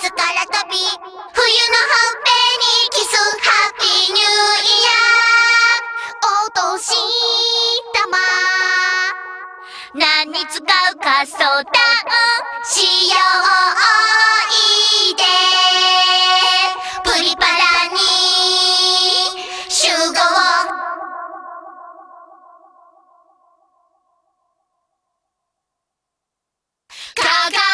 空飛び冬のほっぺにキスハッピーニューイヤーお年玉何に使うか相談しよういでプリパラに集合カカオ色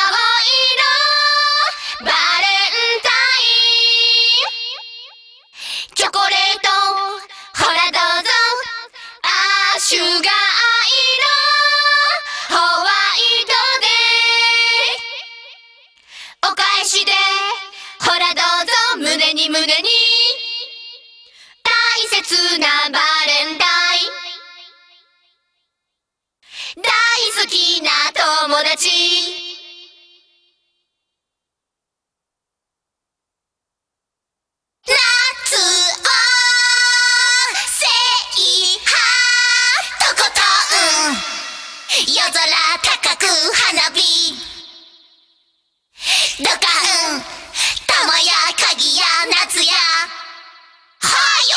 バレンタインチョコレートほらどうぞシュガー色ホワイトデーお返しでほらどうぞ胸に胸に大切なバレンタイン大好きな友達夏をせいはとことん夜空高く花火ドカン玉や鍵や夏やは